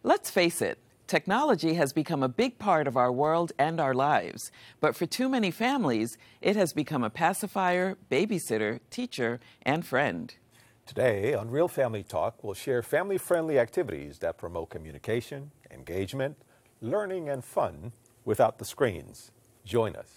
Let's face it, technology has become a big part of our world and our lives. But for too many families, it has become a pacifier, babysitter, teacher, and friend. Today on Real Family Talk, we'll share family-friendly activities that promote communication, engagement, learning, and fun without the screens. Join us.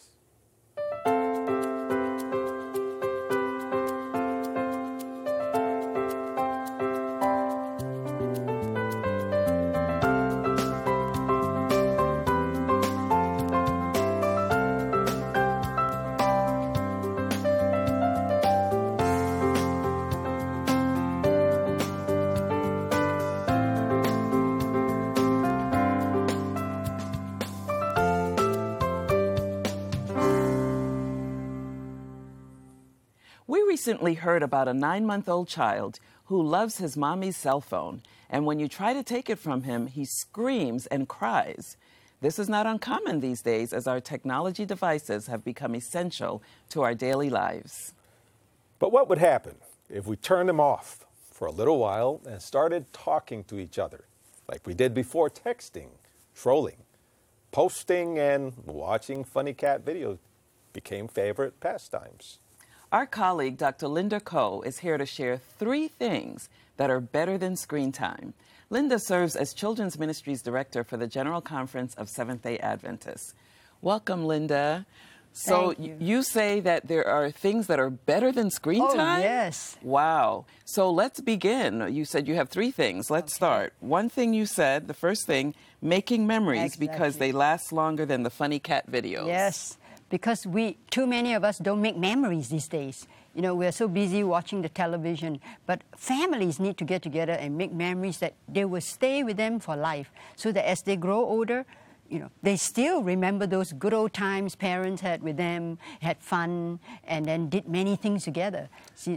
We recently heard about a 9-month-old child who loves his mommy's cell phone, and when you try to take it from him, he screams and cries. This is not uncommon these days as our technology devices have become essential to our daily lives. But what would happen if we turned them off for a little while and started talking to each other, like we did before texting, trolling, posting, and watching funny cat videos became favorite pastimes? Our colleague, Dr. Linda Coe, is here to share 3 things that are better than screen time. Linda serves as Children's Ministries Director for the General Conference of Seventh-day Adventists. Welcome, Linda. So you say that there are things that are better than screen time? Oh, yes. Wow. So let's begin. You said you have 3 things. Let's start. One thing you said, the first thing, making memories because they last longer than the funny cat videos. Yes. Because too many of us don't make memories these days. You know, we're so busy watching the television. But families need to get together and make memories that they will stay with them for life. So that as they grow older, you know, they still remember those good old times parents had with them, had fun, and then did many things together.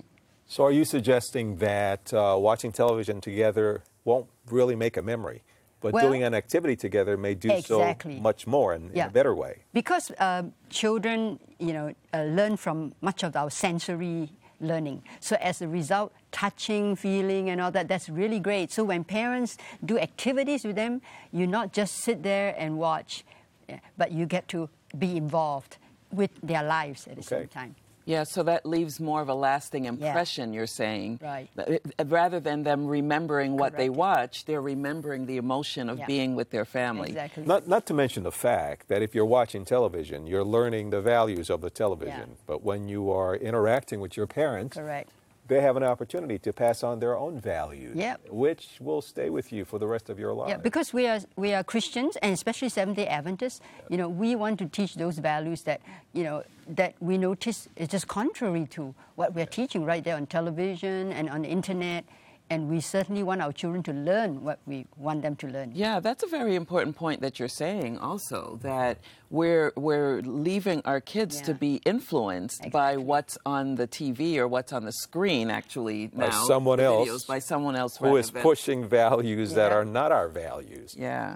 So are you suggesting that watching television together won't really make a memory? But doing an activity together may do so much more in a better way. Because children, you know, learn from much of our sensory learning. So as a result, touching, feeling, and all that, that's really great. So when parents do activities with them, you not just sit there and watch, but you get to be involved with their lives at the same time. Yeah, so that leaves more of a lasting impression, you're saying. Right. Rather than them remembering what they watched, they're remembering the emotion of being with their family. Exactly. Not to mention the fact that if you're watching television, you're learning the values of the television. But when you are interacting with your parents, they have an opportunity to pass on their own values, which will stay with you for the rest of your life. Yeah, because we are Christians, and especially Seventh-day Adventists, you know, we want to teach those values that, you know, that we notice is just contrary to what we're teaching right there on television and on the internet. And we certainly want our children to learn what we want them to learn. Yeah, that's a very important point that you're saying also, that we're leaving our kids to be influenced by what's on the TV or what's on the screen, actually, now. By someone else. Videos, by someone else. Who is pushing values that are not our values.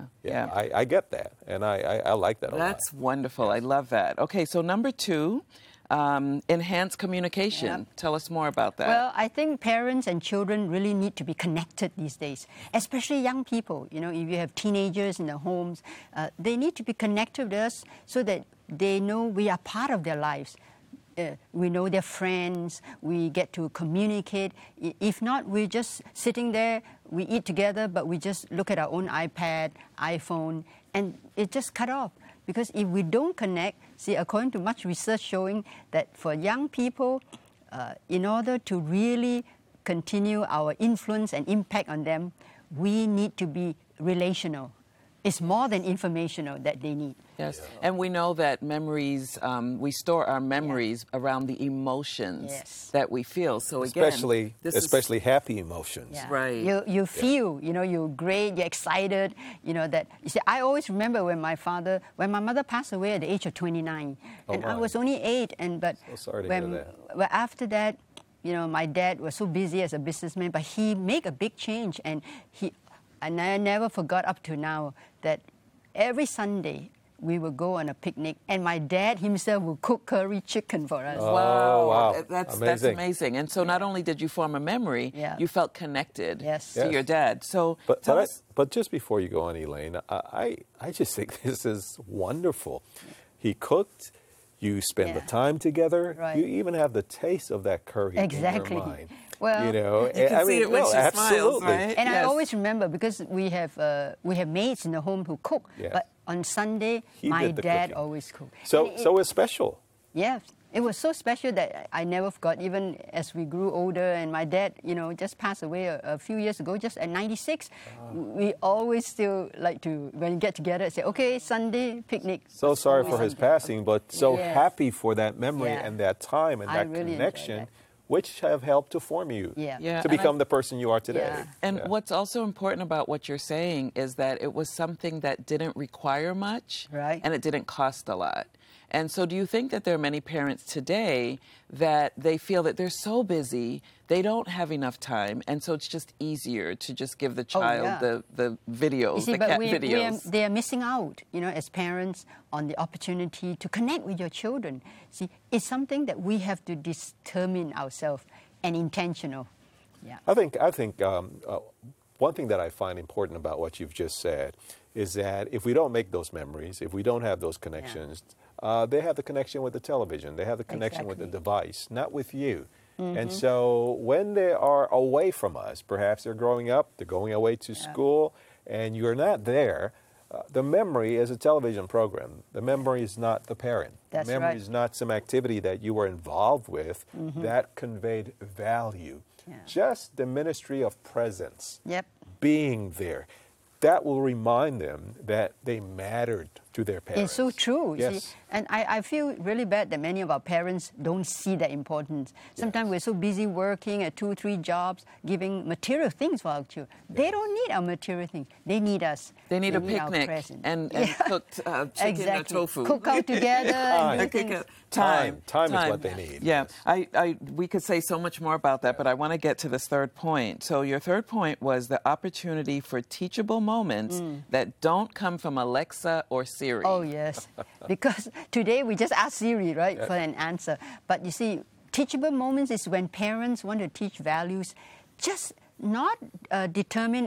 I get that, and I like that a lot. That's wonderful. I love that. Okay, so number 2. Enhanced communication. Tell us more about that. Well, I think parents and children really need to be connected these days, especially young people. You know, if you have teenagers in the homes, they need to be connected with us so that they know we are part of their lives. We know their friends, we get to communicate. If not, we're just sitting there, we eat together, but we just look at our own iPad, iPhone, and it just cut off. Because if we don't connect, see, according to much research showing that for young people, in order to really continue our influence and impact on them, we need to be relational. It's more than informational that they need. Yes, and we know that memories, we store our memories around the emotions that we feel. So again, especially happy emotions. Right. You feel, you know, you're great, you're excited, you know, that, you see, I always remember when my mother passed away at the age of 29, and I was only 8, but so sorry to hear that. Well, after that, you know, my dad was so busy as a businessman, but he made a big change, and I never forgot up to now that every Sunday we would go on a picnic, and my dad himself would cook curry chicken for us. Oh, wow. That's Amazing. amazing. And so not only did you form a memory, Yeah. you felt connected Yes. to Yes. your dad. So But, tell but, us. but just before you go on, Elaine, I just think this is wonderful. He cooked. You spend the Yeah. time together. Right. You even have the taste of that curry Exactly. in your mind. Well, you know, You can see it when she smiles, absolutely. right? And I Yes. always remember, because we have maids in the home who cook, Yes. but on Sunday, He my did the dad cooking. always cooked. So, And so it's special. yeah, it was so special that I never forgot, even as we grew older. And my dad, just passed away a few years ago, just at 96. We always still like to, when we get together, say, okay, Sunday picnic. So sorry for his Sunday. passing, but so Yes. happy for that memory Yeah. and that time and I that really enjoyed connection, that. which have helped to form you Yeah. Yeah, to and become the person you are today. Yeah. And Yeah. what's also important about what you're saying is that it was something that didn't require much, Right. and it didn't cost a lot. And so do you think that there are many parents today that they feel that they're so busy, they don't have enough time, and so it's just easier to just give the child yeah. the videos, You see, the but cat they videos? are missing out, as parents, on the opportunity to connect with your children. See, it's something that we have to determine ourselves and intentional. Yeah. I think one thing that I find important about what you've just said is that if we don't make those memories, if we don't have those connections, they have the connection with the television, they have the connection with the Exactly. device, not with you. And so when they are away from us, perhaps they're growing up, they're going away to school, and you're not there, the memory is a television program. The memory is not the parent. That's the memory right. is not some activity that you were involved with that conveyed value. Yeah. Just the ministry of presence, Yep. being there, that will remind them that they mattered to their parents. It's so true. Yes. See? And I feel really bad that many of our parents don't see that importance. Sometimes we're so busy working at 2, 3 jobs, giving material things for our children. They don't need our material things. They need us. They need a our picnic presence. and Yeah. cooked chicken Exactly. or tofu. Cook out together and do things. Time is what they need. Yeah, Yes. we could say so much more about that, but I want to get to this third point. So your third point was the opportunity for teachable moments that don't come from Alexa or Siri. Oh, yes. Because today we just ask Siri, right, for an answer. But you see, teachable moments is when parents want to teach values, just not determine,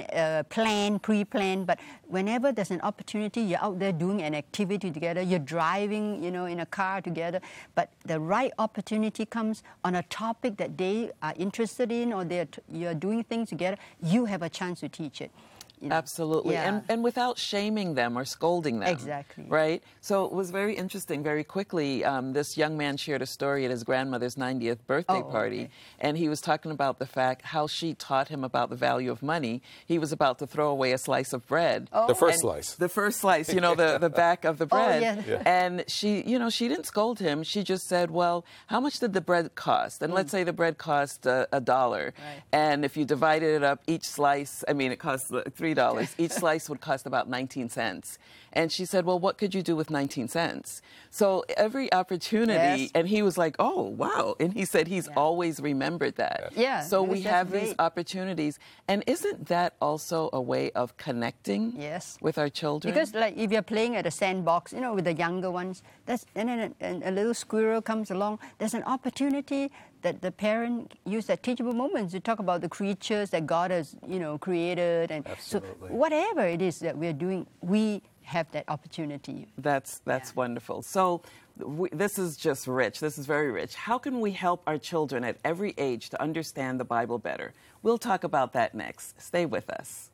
pre-plan, but whenever there's an opportunity, you're out there doing an activity together, you're driving, in a car together, but the right opportunity comes on a topic that they are interested in, or you're doing things together, you have a chance to teach it. Absolutely. Yeah. And without shaming them or scolding them. Exactly. Right? So it was very interesting. Very quickly, this young man shared a story at his grandmother's 90th birthday party. Okay. And he was talking about the fact how she taught him about the value of money. He was about to throw away a slice of bread. The first And slice. The first slice, the back of the bread. yeah. Yeah. And she, she didn't scold him. She just said, well, how much did the bread cost? And let's say the bread cost $1. Right. And if you divided it up, each slice, it cost $3. Each slice would cost about 19 cents. And she said, well, what could you do with 19 cents? So every opportunity, Yes. and he was like, oh, wow. And he said he's always remembered that. Yeah, So because we that's have these great. opportunities. And isn't that also a way of connecting Yes. with our children? Because like if you're playing at a sandbox, with the younger ones, and then a little squirrel comes along, there's an opportunity that the parent use that teachable moments to talk about the creatures that God has, created. And Absolutely. so whatever it is that we're doing, we have that opportunity. That's wonderful. So this is just rich. This is very rich. How can we help our children at every age to understand the Bible better? We'll talk about that next. Stay with us.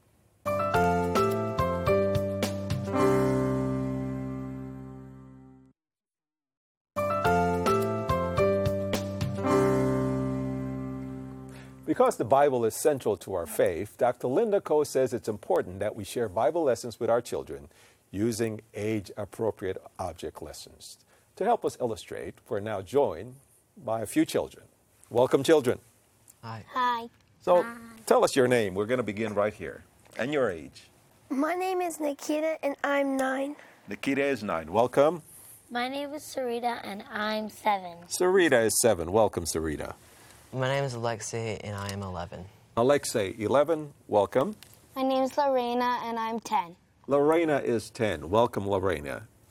Because the Bible is central to our faith, Dr. Linda Ko says it's important that we share Bible lessons with our children using age-appropriate object lessons. To help us illustrate, we're now joined by a few children. Welcome, children. Hi. Hi. So tell us your name. We're going to begin right here. And your age. My name is Nikita and I'm 9. Nikita is 9. Welcome. My name is Sarita and I'm 7. Sarita is 7. Welcome, Sarita. My name is Alexei, and I am 11. Alexei, 11. Welcome. My name is Lorena and I'm 10. Lorena is 10. Welcome, Lorena.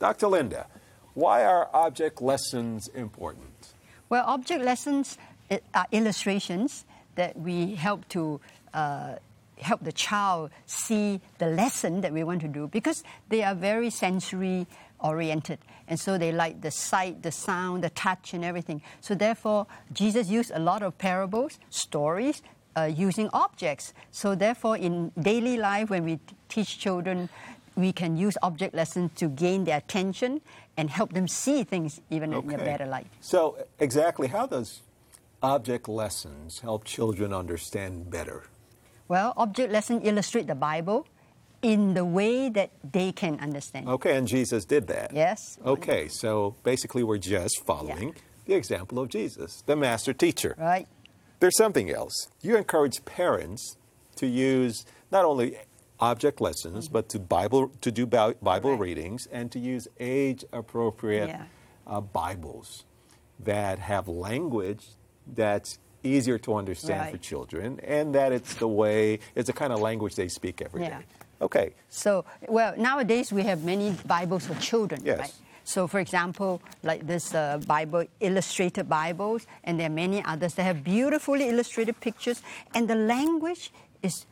Dr. Linda, why are object lessons important? Well, object lessons are illustrations that we help to help the child see the lesson that we want to do, because they are very sensory oriented, and so they like the sight, the sound, the touch, and everything. So therefore, Jesus used a lot of parables, stories, using objects. So therefore, in daily life, when we teach children, we can use object lessons to gain their attention and help them see things even in a better light. So exactly how does object lessons help children understand better? Well, object lessons illustrate the Bible in the way that they can understand. Okay, and Jesus did that. Yes. Okay, so basically we're just following the example of Jesus, the master teacher. Right. There's something else. You encourage parents to use not only object lessons, but to do Bible readings and to use age-appropriate Bibles that have language that's easier to understand for children, and that it's the kind of language they speak every day. Okay. So, well, nowadays we have many Bibles for children, Yes. right? So, for example, like this Bible, illustrated Bibles, and there are many others that have beautifully illustrated pictures, and the language is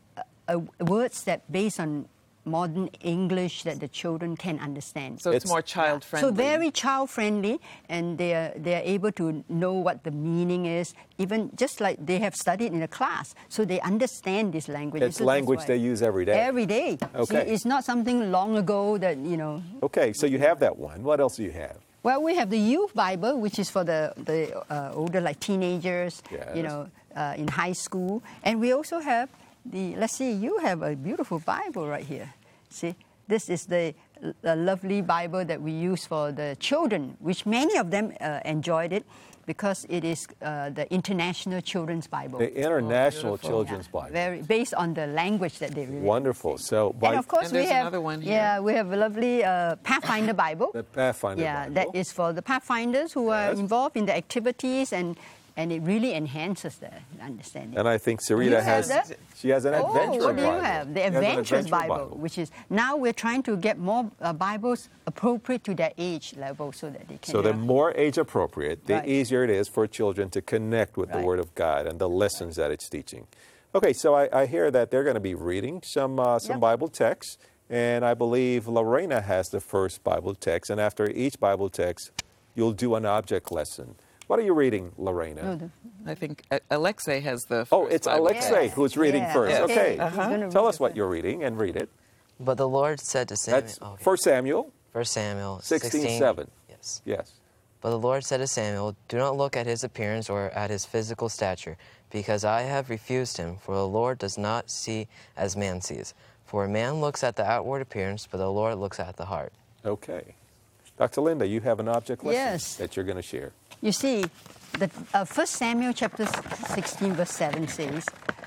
words that based on modern English that the children can understand. So it's more child-friendly. So very child-friendly, and they are able to know what the meaning is, even just like they have studied in a class, so they understand this language. It's So language that's why- they use every day. Every day. Okay. See, it's not something long ago that, you know. Okay, so you have that one. What else do you have? Well, we have the Youth Bible, which is for the older, like teenagers, you Yes. know, in high school. And we also have let's see, you have a beautiful Bible right here. See, this is the lovely Bible that we use for the children, which many of them enjoyed it because it is the International Children's Bible. The International Children's Bible. Very based on the language that they read. Wonderful. So, And of course, And we there's have another one here. Yeah, we have a lovely Pathfinder Bible. the Pathfinder Yeah, Bible. that is for the Pathfinders who are Yes. involved in the activities, and it really enhances the understanding. And I think You Sarita have has that? she has an adventure Bible. What do you have? The She has an Adventurous adventure Bible, which is now we're trying to get more Bibles appropriate to their age level so that they can. So the more age appropriate, the Right. easier it is for children to connect with the Right. Word of God and the lessons that it's teaching. Okay, so I hear that they're going to be reading some Bible texts, and I believe Lorena has the first Bible text, and after each Bible text, you'll do an object lesson. What are you reading, Lorena? I think Alexei has the first Oh, it's Bible Alexei text. who's reading Yeah. first. Yes. Okay, He's gonna tell read us it what first. you're reading and read it. But the Lord said to Samuel, That's 1 Samuel 1 Samuel 16:7. Yes. Yes. But the Lord said to Samuel, do not look at his appearance or at his physical stature, because I have refused him, for the Lord does not see as man sees. For a man looks at the outward appearance, but the Lord looks at the heart. Okay. Dr. Linda, you have an object lesson Yes. that you're going to share. You see, the 1 Samuel chapter 16 verse 7 says,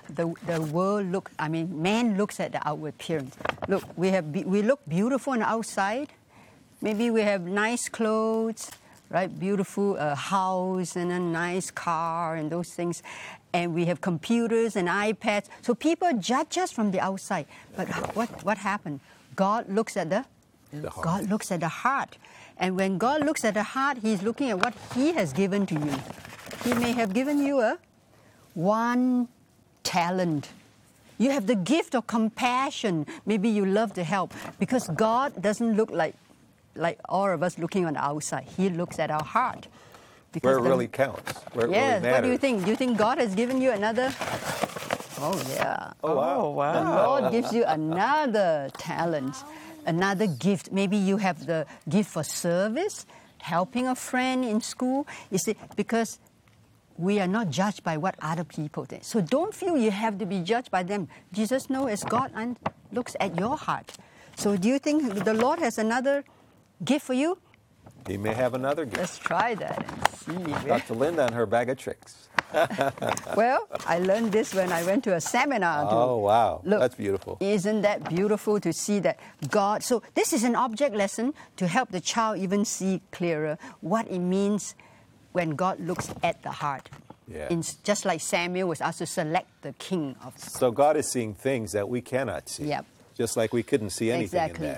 man looks at the outward appearance. Look, we look beautiful on the outside. Maybe we have nice clothes, right? Beautiful house and a nice car and those things. And we have computers and iPads. So people judge us from the outside. But what happened? God looks at The heart. God looks at the heart. And when God looks at the heart, He's looking at what He has given to you. He may have given you one talent. You have the gift of compassion. Maybe you love to help. Because God doesn't look like all of us looking on the outside. He looks at our heart. Where it really counts. Where it Yes, really matters. what do you think? Do you think God has given you another? Oh, yeah. Oh, wow. Oh, wow. The Lord gives you another talent, another gift. Maybe you have the gift for service, helping a friend in school. You see, because we are not judged by what other people think. So don't feel you have to be judged by them. Jesus knows as God looks at your heart. So do you think the Lord has another gift for you? He may have another gift. Let's try that and see. Dr. Linda and her bag of tricks. Well, I learned this when I went to a seminar. Oh, wow. Look, That's beautiful. Isn't that beautiful to see that God... So this is an object lesson to help the child even see clearer what it means when God looks at the heart. Yeah. Just like Samuel was asked to select the king of... So God is seeing things that we cannot see. Yep. Just like we couldn't see anything Exactly. in that.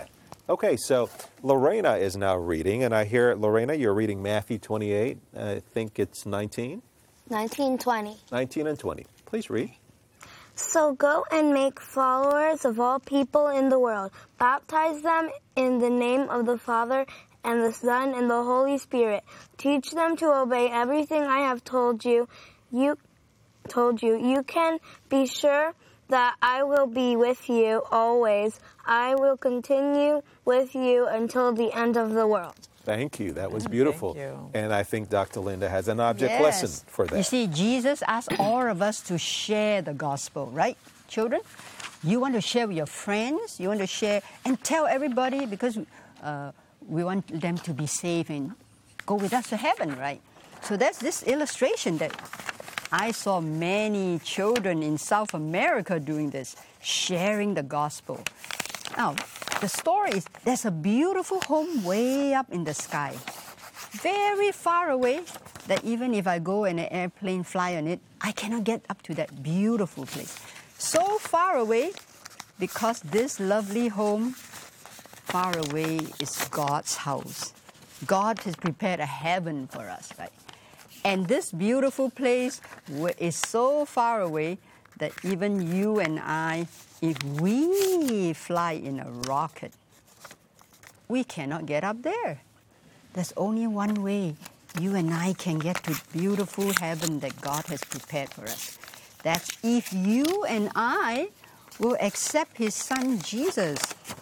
Okay, so Lorena is now reading, and I hear, Lorena, you're reading Matthew 28. I think it's 19? 19:20. 19 and 20. Please read. So go and make followers of all people in the world. Baptize them in the name of the Father and the Son and the Holy Spirit. Teach them to obey everything I have told you. You can be sure that I will be with you always. I will continue with you until the end of the world. Thank you. That was beautiful. Thank you. And I think Dr. Linda has an object lesson for that. You see, Jesus asked all of us to share the gospel, right, children? You want to share with your friends, you want to share and tell everybody because we want them to be saved and go with us to heaven, right? So that's this illustration that I saw many children in South America doing this, sharing the gospel. Now, the story is there's a beautiful home way up in the sky, very far away, that even if I go in an airplane, fly on it, I cannot get up to that beautiful place. So far away, because this lovely home far away is God's house. God has prepared a heaven for us, right? And this beautiful place is so far away that even you and I, if we fly in a rocket, we cannot get up there. There's only one way you and I can get to beautiful heaven that God has prepared for us. That's if you and I will accept His Son Jesus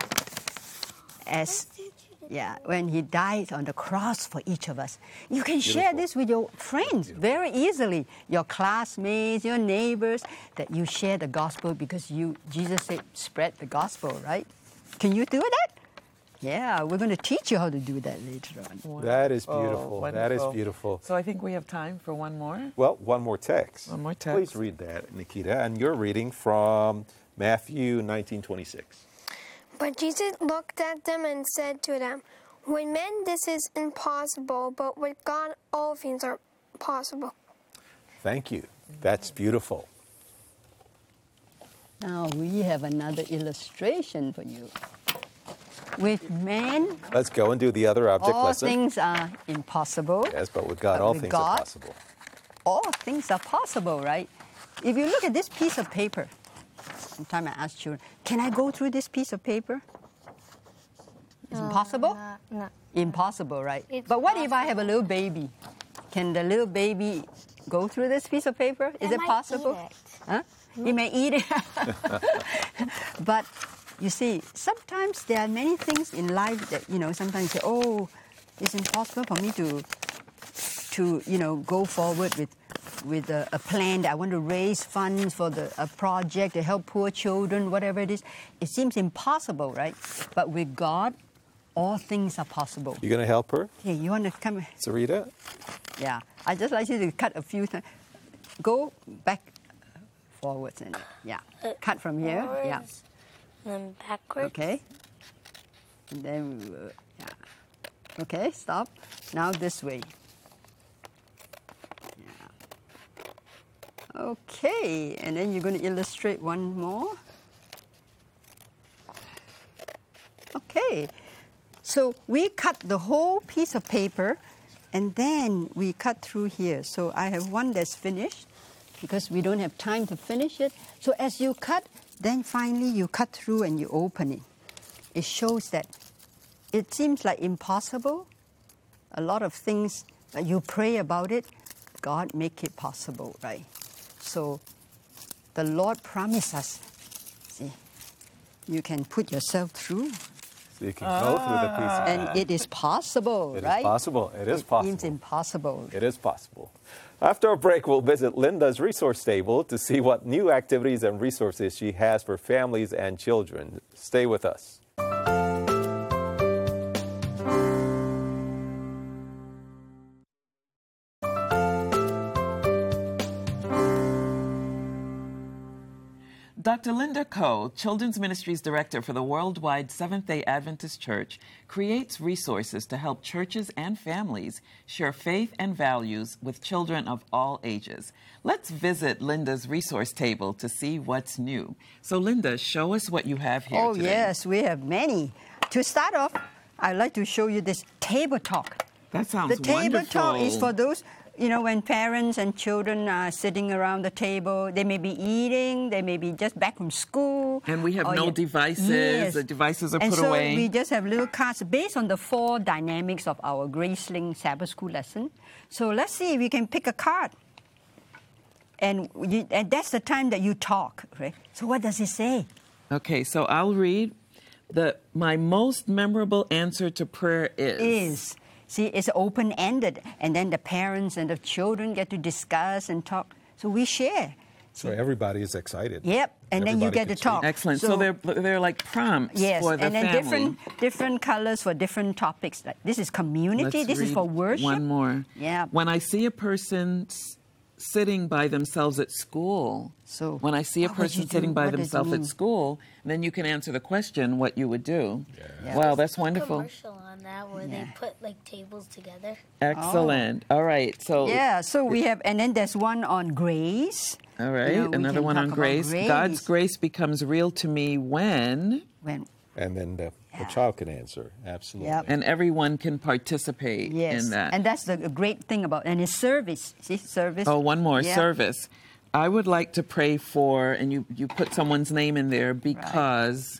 as when He died on the cross for each of us. You can share this with your friends very easily, your classmates, your neighbors, that you share the gospel because Jesus said, spread the gospel, right? Can you do that? Yeah, we're going to teach you how to do that later on. Wow. That is beautiful. That is wonderful. beautiful. So I think we have time for one more. Well, one more text. One more text. Please read that, Nikita. And you're reading from Matthew 19:26. But Jesus looked at them and said to them, with men this is impossible, but with God all things are possible. Thank you. That's beautiful. Now we have another illustration for you. With man, Let's go and do the other object all lesson. things are impossible. Yes, but with God, But all with things God, are possible. All things are possible, right? If you look at this piece of paper, sometimes I ask children, can I go through this piece of paper? Is it possible? No. Impossible, right? It's But what if I have a little baby? Can the little baby go through this piece of paper? Is it possible? Eat it. Huh? You may eat it. But you see, sometimes there are many things in life that, sometimes you say, oh, it's impossible for me to go forward with a plan that I want to raise funds for a project to help poor children, whatever it is. It seems impossible, right? But with God, all things are possible. You going to help her, Hey, you want to come? Sarita? Yeah. I just like you to cut a few times. Go back, forwards, and cut from here. Yeah. Forwards, then backwards. Okay. And then we will, Okay, stop. Now this way. Yeah. Okay, and then you're going to illustrate one more. Okay. So we cut the whole piece of paper and then we cut through here. So I have one that's finished because we don't have time to finish it. So as you cut, then finally you cut through and you open it. It shows that it seems like impossible. A lot of things, you pray about it, God make it possible, right? So the Lord promised us, see, you can put yourself through. So you can go through the piece. And it is possible, It right? is possible. It is possible. It seems impossible. It is possible. After a break, we'll visit Linda's resource table to see what new activities and resources she has for families and children. Stay with us. Dr. Linda Ko, Children's Ministries Director for the Worldwide Seventh-day Adventist Church, creates resources to help churches and families share faith and values with children of all ages. Let's visit Linda's resource table to see what's new. So, Linda, show us what you have here today. Yes, we have many. to start off, I'd like to show you this table talk. That sounds The table wonderful. talk is for those, when parents and children are sitting around the table. They may be eating, they may be just back from school. And we have or no devices. Yes. The devices are and put so away. we just have little cards based on the 4 dynamics of our Graceling Sabbath School lesson. So let's see if we can pick a card. And that's the time that you talk, right? So what does it say? Okay, so I'll read. My most memorable answer to prayer is. See, it's open-ended, and then the parents and the children get to discuss and talk. So we share. So everybody is excited. Yep, and then you Everybody get to can talk. speak. Excellent. So they're like prompts Yes, for the and then family. different colors for different topics. Like this is community. Let's this is read for worship. One more. Yeah. When I see a person sitting by themselves at school, So when I see a what would you person sitting do? by What does it themselves at mean? school, then you can answer the question what you would do. Yeah. Wow, that's A wonderful. commercial on that where they put like tables together. Excellent. All right. So Yeah, so we have, and then there's one on grace. all right, You know, we another can one talk on about grace. God's grace becomes real to me when When And then the child can answer. Absolutely. Yep. and everyone can participate yes, in that. and that's the great thing about, and it's service. See, service. Oh, one more, Yeah. service. I would like to pray for, and you put someone's name in there because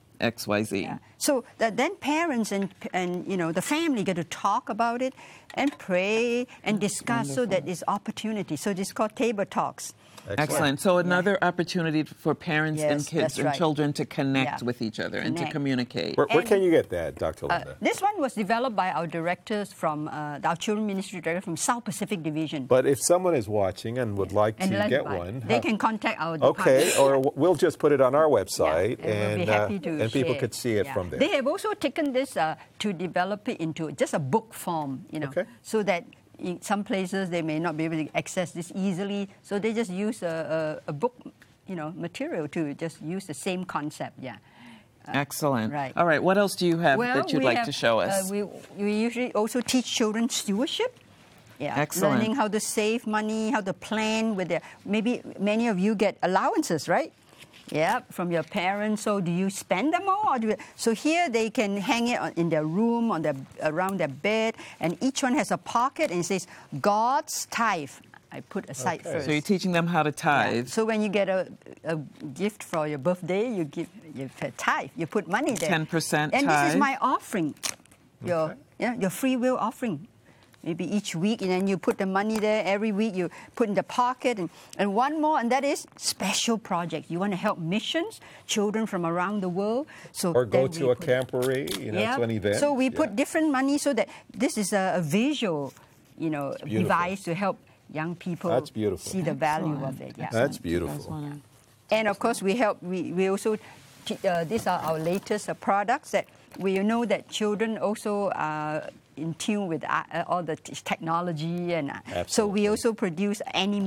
XYZ. Yeah. So then parents and the family get to talk about it and pray and discuss so that there's opportunity. So this is called table talks. Excellent. So another opportunity for parents and Yes, kids that's and right. children to connect Yeah. with each other and to Connect. communicate. Where And- can you get that, Dr. Linda? This one was developed by our directors from our children ministry director from South Pacific Division. But if someone is watching and would like And to like get to buy. one, They can contact our department. okay, or we'll just put it on our website, Yeah, and we'll be happy to and people share. could see it Yeah. from there. They have also taken this to develop it into just a book form, Okay. so that in some places they may not be able to access this easily. So they just use a book, material to just use the same concept. Yeah. Excellent. right. All right. What else do you have Well, that you'd we like have, to show us? we usually also teach children stewardship. Yeah, Excellent. Learning how to save money, how to plan with their. Maybe many of you get allowances, right? Yeah, from your parents. So do you spend them all? So here they can hang it in their room, around their bed, and each one has a pocket and it says God's tithe. I put aside Okay. first. So you're teaching them how to tithe. So when you get a gift for your birthday, you tithe. You put money there. 10% And this is tithe. my offering, your free will offering. Maybe each week, and then you put the money there. Every week you put in the pocket, and one more, and that is special project. You want to help missions, children from around the world. So Or go then to we a put- camporee, to an event. So we Yeah. put different money so that this is a visual, beautiful. device to help young people That's beautiful. see the value Excellent. of it. Yeah. That's beautiful. And of course, we help. We also these are our latest products that we know that children also are in tune with all the technology, and so we Absolutely. also produce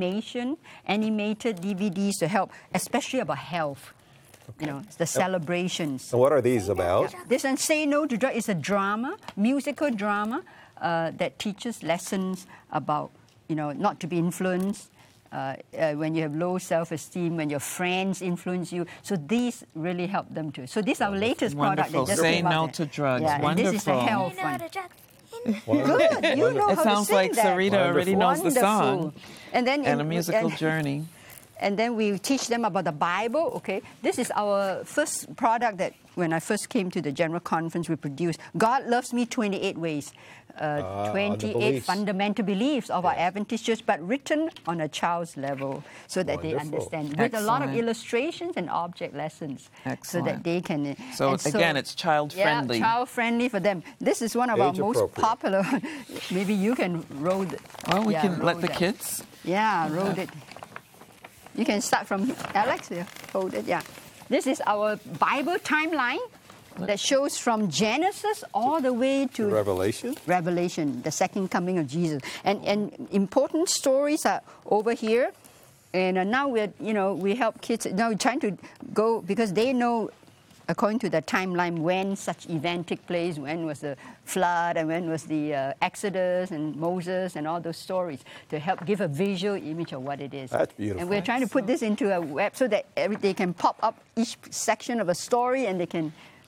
animated DVDs to help, especially about health. The celebrations. And what are these about? This one, Say No to Drugs, is a drama, musical drama that teaches lessons about, not to be influenced. When you have low self-esteem, when your friends influence you. So these really help them too. So this is our latest product. Wonderful. That just Say came out no there. to drugs. Yeah, and this is the Wonderful. health You know how one. to check. Good. You know It how sounds to sing like that. Sarita already knows the song. Wonderful. And then And a musical journey. And then we teach them about the Bible. Okay, this is our first product that when I first came to the General Conference we produced. God Loves Me 28 Ways. on the 28 beliefs. fundamental beliefs of our Adventist Church, but written on a child's level so that they Wonderful. understand. With a lot of Excellent. illustrations and object lessons. So that Excellent. they can. So and again, it's child-friendly. Yeah, child-friendly for them. This is one of our most Age-appropriate. popular. Maybe you can roll it. Well, we Yeah, can let roll the that. kids. Yeah, roll it. You can start from Alex here. Hold it, yeah. This is our Bible timeline that shows from Genesis all the way to Revelation? Revelation, the second coming of Jesus. And important stories are over here. And now we help kids. Now we're trying to go, because they know, according to the timeline, when such event took place, when was the flood, and when was the Exodus and Moses and all those stories, to help give a visual image of what it is. That's beautiful. And we're trying to put this into a web so that they can pop up each section of a story and they can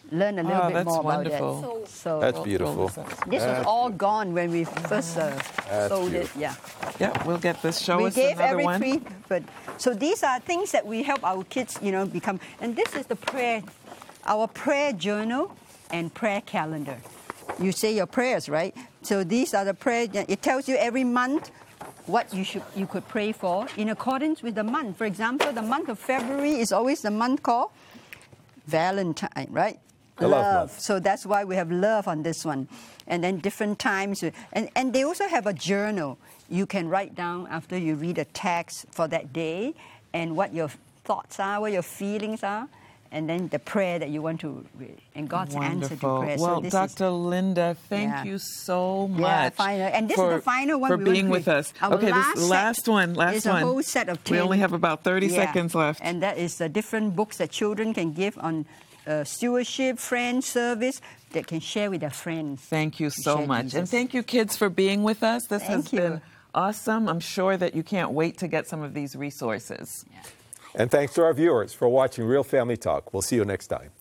learn a little bit that's more wonderful. about it. So That's beautiful. this was all gone when we first sold it. beautiful. Yeah. Yeah, we'll get this. Show We us gave another every one. three, but so these are things that we help our kids, become. And this is the prayer, our prayer journal and prayer calendar. You say your prayers, right? So these are the prayer. It tells you every month what you could pray for in accordance with the month. For example, the month of February is always the month called Valentine, right? The love month. So that's why we have love on this one. And then different times. And they also have a journal. You can write down after you read a text for that day and what your thoughts are, what your feelings are, and then the prayer that you want to read. And God's answer to Wonderful. prayer. Well, so this Dr. Linda, thank Yeah. you so much. Yeah, final. And this is the final one for we went being through. with us. Our Okay, last this last set one. is a whole set of 10. We only have about 30 Yeah. seconds left. And that is the different books that children can give on stewardship, friend service, that can share with their friends. Thank you so Share much. Jesus. And thank you, kids, for being with us. This has Thank you. been awesome. I'm sure that you can't wait to get some of these resources. And thanks to our viewers for watching Real Family Talk. We'll see you next time.